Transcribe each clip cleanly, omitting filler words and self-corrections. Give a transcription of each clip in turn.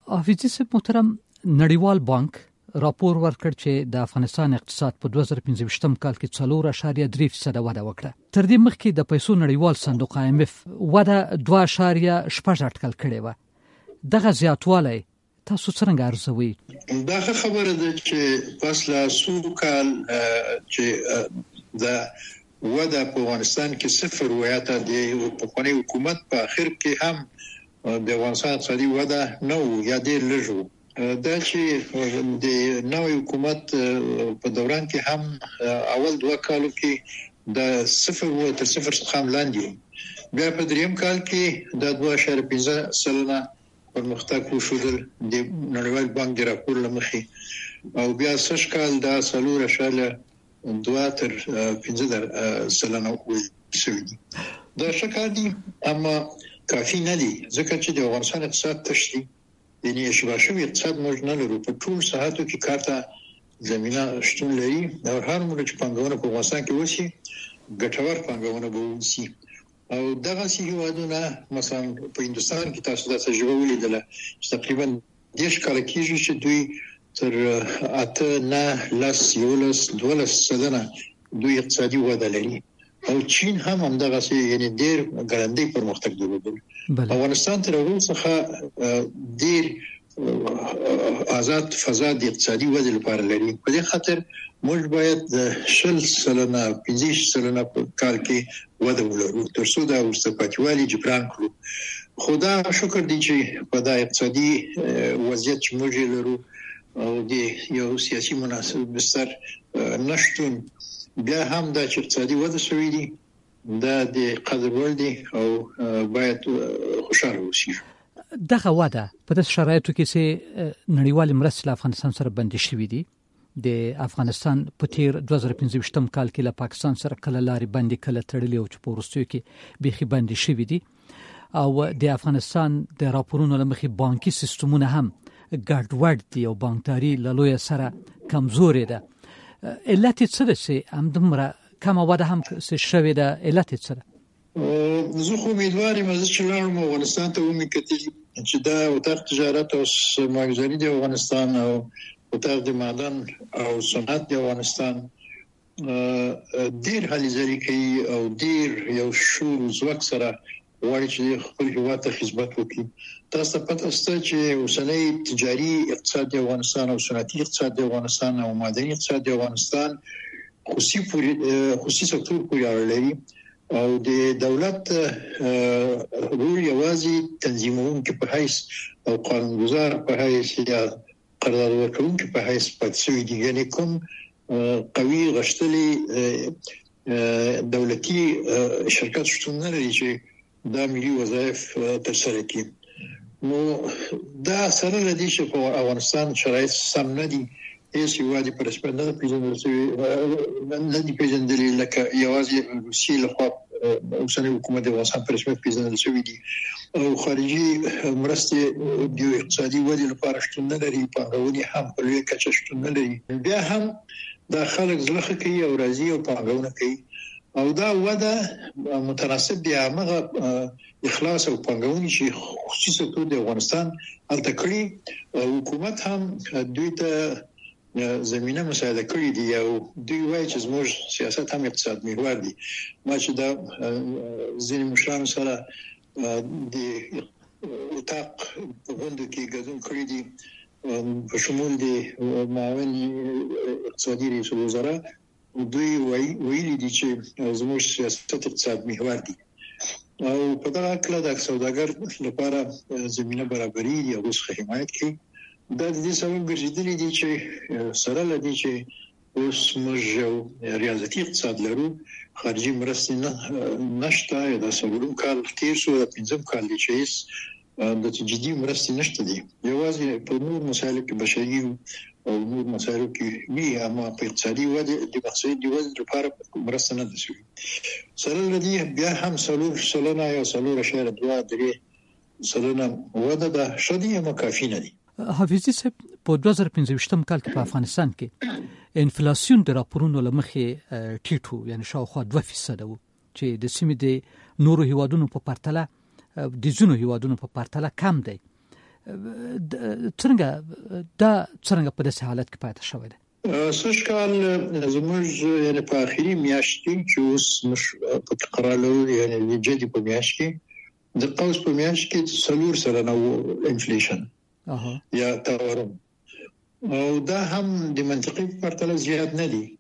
حافظي صاحب محترم، نړیوال بانک راپور ورکړ چې د افغانستان اقتصاد په 2015 کال کې 4.3% وده وکړه. تر دې مخکې د پیسو نړیوال صندوق IMF وده 2.8% کړې و. دغه زیاتوالی تاسو څنګه ارزوئ؟ دا خبره ده چې پس لا سو کال چې د وده په افغانستان کې صفر ویاته د حکومت حکومت په اخر کې هم د افغانستان اقتصادي وده نو یا ډېر لږ و. دا چې د نوې حکومت په دوران کې هم اول 2 کالو کې د صفر و تر صفر څخه هم لاندې، بیا په دریم کال کې د 2.5% پرمختګ وشول د نړیوال بانک د راپور لمخې، او بیا سږ کال د 4.2 تر 15% وشول. دا ښه کار دی، اما کافي نه دی، ځکه چې د افغانستان اقتصاد تشدي یعنی شباشوي اقتصاد موږ نه لرو. په ټول ساحاتو کې کارته زمينه شتون لري، او هر موږ چې پنګونه په افغانستان کې وشي ګټور پنګونه به وشي. او دغه هیوادونه مثلا په هندستان کې تاسو د تجربه ولیدله چې تقریبا 10 کال کېږي چې دوی تر 8 دوی اقتصادي وده لري، او چین هم همدغه سي یعنی ډېر ګړندی پرمختګ درلود. افغانستان تر اوسه څخه ډېر آزاد فضا د اقتصادي وده لپاره لري. په دې خاطر موږ باید 15% په کال کې وده ولرو ترڅو دا ورستپاتوالي جبران کړو. خدا شکر دی چې په دا اقتصادي وضعیت چې موږ لرو او د یو سیاسي مناسب بستر نشټون، بیا هم دا چې اقتصادي وده شوې دي دا د قدر وړ دي او باید خوشاله اوسئ. دغه وده په داسې شرایطو کې چې نړیوال مرستې له افغانستان سره بندي شوې دي. د افغانستان په تیر 2015 کال کې له پاکستان سره کله لارې بندي کله تړلې او چې په وروستیو کې بيخي بندي شوې دي، او د افغانستان د راپورونو لمخې بانکي سیستمونه هم ګډوډ دي او بانکداري له لوی سره کمزورې ده. علت څه ده چې همدومره کم وده هم شوې ده؟ علت څه ده؟ زه خو امیدوار یم چې لاړم افغانستان ته ومې کتلې چې دا وتر تجارت او سرمایه‌ګذاري د افغانستان او وتر د معدن او صنعت د افغانستان ډېر هلي ځلي کوي او ډېر یو شور زوک سره غواړي چې خپل هیواد ته خدمت وکړي. تاسو ته پته شته چې اوسنۍ تجاري اقتصاد د افغانستان او صنعتي اقتصاد د افغانستان او معدني اقتصاد د افغانستان خصوصي سکتور پورې اړه لري، او د دولت رول یوازې تنظیمونکو په حیث او قانونګذار په حیث یا قرارداد ورکوونکو په حیث پاتې شوی دی. یعنی کوم قوي غشتلي دولتي شرکت شتون نه لري چې دا ملي وظایف ترسره کړي. نو دا سره لدی چې په افغانستان شرایط سم نه دي، هیڅ یوازې پر رسمیت نه پیژندل شوی، نه دي پیژندل لکه یوازې روسیې لخوا اوسنۍ حکومت د افغانستان پر رسمیت پیژندل شوی دي، او خارجي مرستې د اقتصادي ودې لپاره شتون نه لري، پانګونې هم په لویه کچه شتون نه لري. بیا هم دا خلک زلخه کوي او راځي او پانګونه کوي، او دا وده متناسب دی هغه اخلاص او پنګونی چې خصوصي سکتور د افغانستان الته کړی. حکومت هم دوی ته زمينه مساعده کړې دي، او دوی وایي چې زموږ سیاست هم اقتصاد محور دی. ما چې دا ځینې مشران سره د اتاق غونډه کې ګډون کړی دي په شمول د معاون اقتصادي رئیس الوزرا، دوی ویلي دي چې زموږ سیاست اقتصاد محور دی، او په دغه کله د سوداګر لپاره زمينه برابرۍ دي او څخه حمایت کوي. دا د دې سبب ګرځیدلی دي چې سره لدی چې اوس موږ ریاضتي اقتصاد لرو، خارجي مرستې نشته. دا څلورم کال تیر شو، د پنځم کال دی چې د جدي مرستې نشته دي، یوازې په نور مسایلو کې بشري او نور مسایلو کې وی، اما په اقتصادي وده د اقتصادي وده لپاره مرسته نه ده شوې. سره لدی بیا هم 3% یا 3.2-3% وده ده شدي، اما کافي نه دي. حافظي صاحب، په 2015 کال کې په افغانستان کې انفلاسیون د راپورونو لمخې ټیټو، یعنی شاوخوا 2% وو، چې د سیمې د نورو هیوادونو په پرتله د ځینو هیوادونو په پرتله کم دی. څنګه په داسې حالت کې پاتې شوی دی؟ سږ کال زموږ یعنې په آخري میاشت کې چې اوس موږ پکې قرار لرو، یعنې د جدي په میاشت کې، د قوس په میاشت کې 4% انفلیشن یا تورم، او دا هم د منطقي په پرتله زیات نه دی.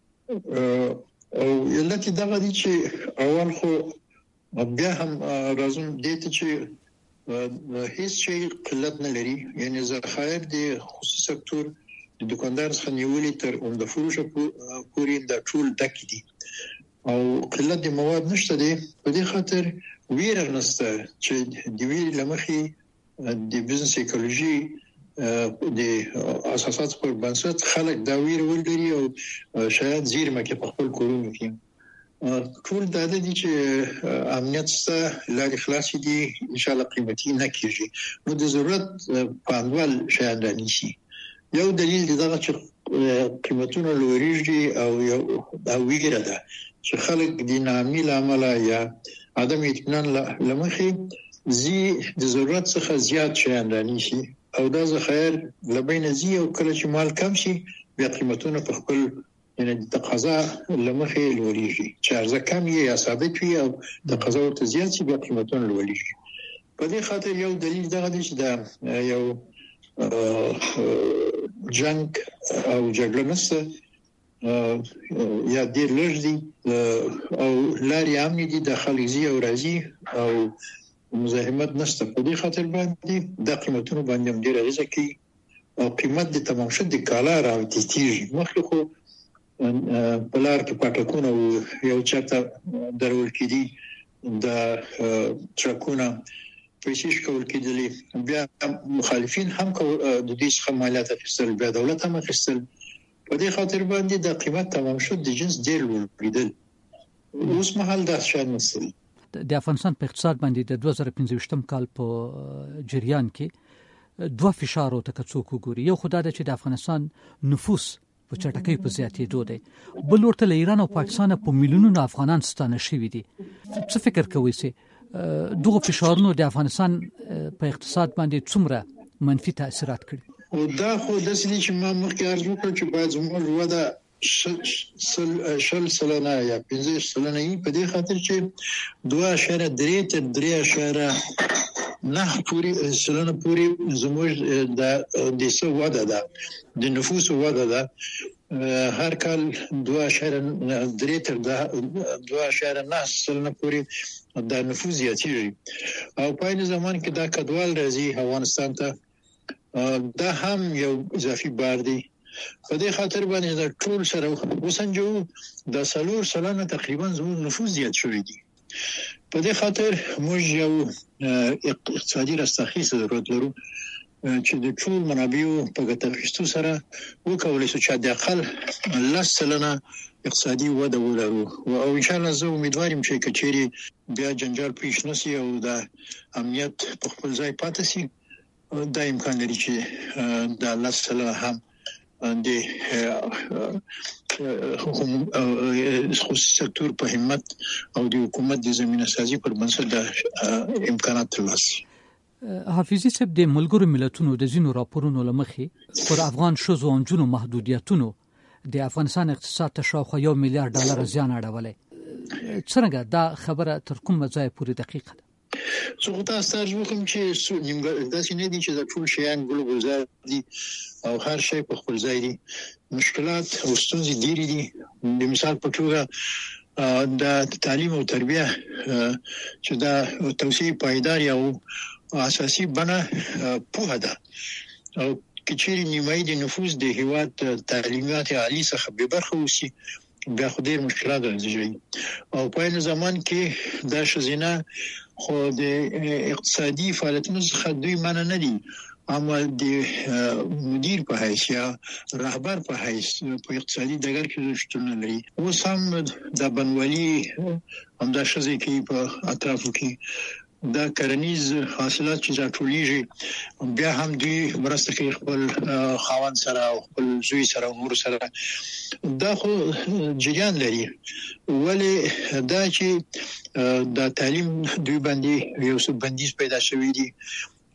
او علت دغه دی چې اول خو بیا هم راځم دې ته چې هیڅ شي قلت نه لري، یعنې ذخایر د خصوصي سکتور د دکاندار څخه نیولې تر عمده فروشه پورې دا ټول ډک دي او قلت د مواد نشته دی. په دې خاطر ویره نشته چې د ویرې لمخې د بزنس ایکولوژي د اساسات پر بنسټ خلک دا ویره ولري او شاید زیرمه کې په خپل کورونو کې ټول دا دي چې امنیت سره لارې خلاصې دي، ان شاء الله قیمتي نه کیږي. نو د ضرورت پاندوال شاید رانیشي. یو دلیل دی دا چې قیمتونه لوړیږي او ویره ده چې خلک د ناامنۍ لامل یا عدم اطمینان لمخې زی د ضرورت څخه زیات شیان رانیشي او دا ذخایر لبین زی او کله چې مال کم شي بیا قیمتونه په خپل یعنی د تقاضا لمخې لوړیږي، چې عرضه کم یا ثابت وي او د تقاضا ورته زیات شي بیا قیمتونه لوړیږي. په دې خاطر یو دلیل دغه دی چې دا یو جنگ او جګړه نشته یا ډیر لږ دي او لارې امنې دي، د خلک زی او راځي او مزاحمت نشته. په دې خاطر باندې د قیمتونو باندې ډیر اغیزه کوي او قیمت د تمام شد د کالا راوتیږي. مخکې خو په لار کې پټکونه یو چاته درول کېدي د ټرکونه پیسې شکول کېدلې، بیا مخالفین هم د دې څخه مالیات اخیستل، بیا دولت هم اخیستل. په دې خاطر باندې د قیمت تمام شد د جنس ډیر لوړېدل. اوس مهال دا شان نسل د افغانستان په اقتصاد باندې د 2015 کال په جریان کې دوه فشارو ته څوک وګوري. یو خدای د چې د افغانستان نفوس په چټکۍ په زیاتېدو دی، بل ورته له ایران او پاکستان په میلیونونو افغانان ستانه شوي دي. څه فکر کوئ چې دغه فشارونو د افغانستان په اقتصاد باندې څومره منفي تاثیرات کړي؟ او دا خو د سړي چې ما مخکې عرض وکړ چې باید زموږ وده 10% یا 15% په دې خاطر چې 2.3 تر 3.9 پورې زموږ د څه وده ده، د نفوس وده ده. هر کال 2.3 تر 2.9 پورې د نفوس زیاتېږي او په عین زمان کې دا کډوال راځي افغانستان ته، دا هم یو اضافي بار دی. په دې خاطر باندې دا ټول سره وسنجو د 4% تقریبا زموږ نفوس زیات شوی دی. په دې خاطر موږ یو اقتصادي رستاخیز ضرورت لرو چې د ټول منابعو په ګټه اخیستو سره وکولای شو چې د اقل 10% اقتصادي وده ولرو. او ان شاء الله زه امیدوار یم چې کچېری بیا جنجال پیښ نشي او د امنیت په خپل ځای پاتې شي. دا امکان لري چې د 10% هم د خصوصي سکتور په همت او د حکومت د زمينه سازي پر بنسټ د امکانات ترلاسه. حافظي صاحب د ملګرو ملتونو د زینو راپورونو لمخې پر افغان شوزو او جنو محدودیتونو د افغانستان اقتصاد ته شاوخوا $1 میلیارډ زیان اړولې. څنګه دا خبره تر کومه ځای پورې دقیقه ده؟ زه تاسو ته وایم چې داسې نه دي چې د ټول شیان ګلوبل دي او هر شی په خپل ځای دي. مشکلات او ستونزې ډېرې دي. د مثال په توګه د تعلیم او تربیه چې دا توسعه پایدار او اساسي بنه په ده او کچېری نیمایي د نفوس د هیواد تعلیمات عالی څخه به برخه وسی بیا خو ډېر مشکلات راځي او په این زمان کې دا شزینه خو د اقتصادي فعالیتونو څخه دوی معنی نه دي، اما د مدیر په حیث یا رهبر په حیث په اقتصادي ډګر کې شتون لري. اوس هم د بنوالي هم د شزې کې په اطرافو کې دا کرنیز حاصلات چې راټولېږي بیا هم دوی مرسته کوي خپل خاوند سره او خپل زوی سره او مور سره. دا خو جریان لري، ولی دا چې د تعلیم دوی باندې یو څه بندیز پیدا شوی دی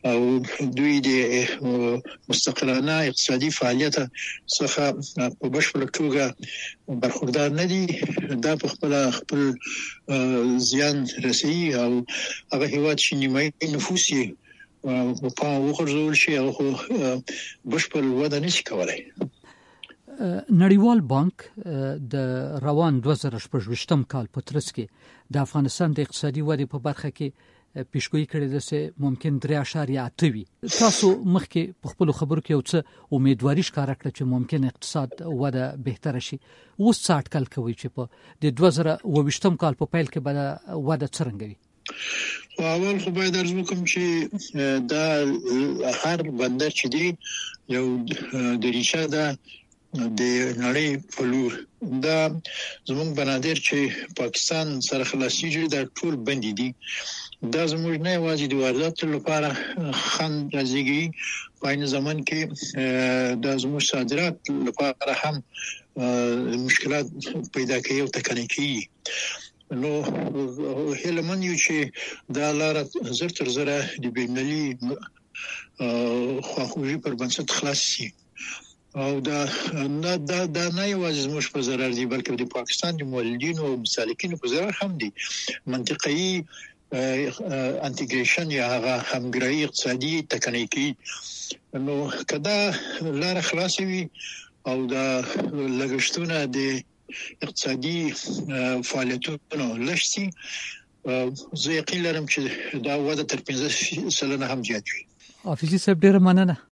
او دوی د مستقلانه اقتصادي فعالیت څخه په بشپړ توګه برخوردار نه دي. دا په خپل زیان رسي او هغه هیواد چې نیمایي نفوس یې په وګرځول شي او بشپړ وده نشي کولای. نړیوال بانک د روان 2018 کال په ترڅ کې د افغانستان د اقتصادي ودې په برخه کې پیشګویي کړې ده چې ممکن 3.8 وي. تاسو مخکې په خپل خبرو کې یو څه امیدواري ښکاره کړه چې ممکن اقتصاد وده بهتره شي. اوس څه اټکل کوي چې په د 2022 کال په پیل کې به وده څرنګه وي؟ اول خو باید درځو کوم چې دا هر بندر چې دی یو د ریشه ده د نړۍ په لور. دا زموږ بنادر چې پاکستان سره خلاصيږي دا ټول بندي دي. دا زموږ نه یوازې د وارداتو لپاره خنډ راځي، په عین زمان کې دا زموږ صادرات لپاره هم مشکلات پیدا کوي او تکنه کوي. نو هلمن یو چې دا لار زر تر زره د بینالي خواخوږي پر بنسټ خلاص شي او دا نه یوازې زموږ په ضرر دي بلکې د پاکستان د مولدینو او مسالکینو په ضرر هم دي. منطقي انټیګریشن یا هغه همګرایي اقتصادي تکنیکی نو کدا لار خلاصوي او دا لګښتونه د اقتصادي فعالیتونو لشتي زه یقین لرم چې دا وده تر 15% هم زیات وي. حافظي صاحب ډېر مننه.